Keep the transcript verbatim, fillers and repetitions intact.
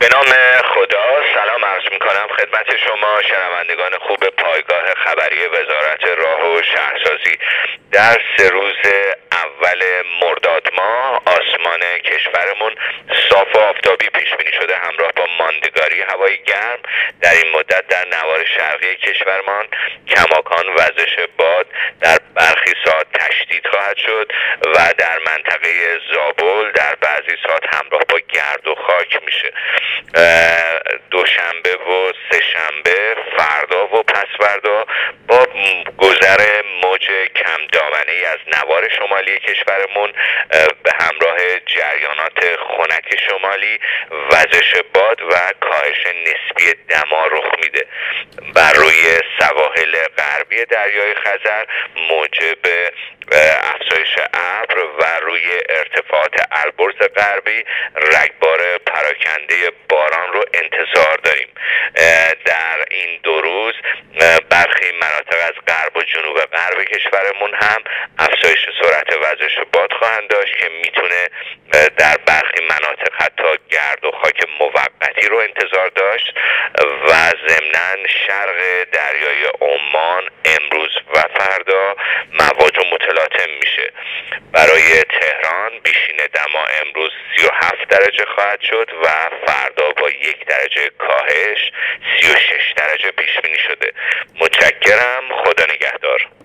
به نام خدا سلام عرض میکنم خدمت شما شنوندگان خوب پایگاه خبری وزارت راه و شهرسازی. در سه روز اول مرداد ماه آسمان کشورمون صاف و آفتابی پیش بینی شده، همراه با ماندگاری هوای گرم. در این مدت در نوار شرقی کشورمان کماکان وزش باد در برخی ساعات تشدید خواهد شد و در منطقه زابل در بعضی ساعات همراه با گرد و خاک میشه. دوشنبه و سه شنبه، فردا و پس فردا با گذر موج کم دامنه ای از نوار شمالی کشورمون به همراه جریانات خنک شمالی وزش باد و کاهش نسبی دما رخ میده. بر روی سواحل غربی دریای خزر موجب افزایش ابر و روی ارتفاعات البرز غربی رگبار پراکنده باران رو انتظار داریم. در این دو روز برخی مناطق از غرب و جنوب غرب کشورمون هم افزایش سرعت وزش باد خواهند داشت که میتونه در برخی مناطق حتی گرد و خاک موقتی رو انتظار داشت و ضمناً شرق دریای عمان امروز و فردا مواج و متلاطم میشه. برای تهران بیشین دما امروز سی و هفت درجه خواهد شد و فردا با یک درجه کاهش سی و شش درجه پیش بینی شده. متشکرم. خدا نگهدار.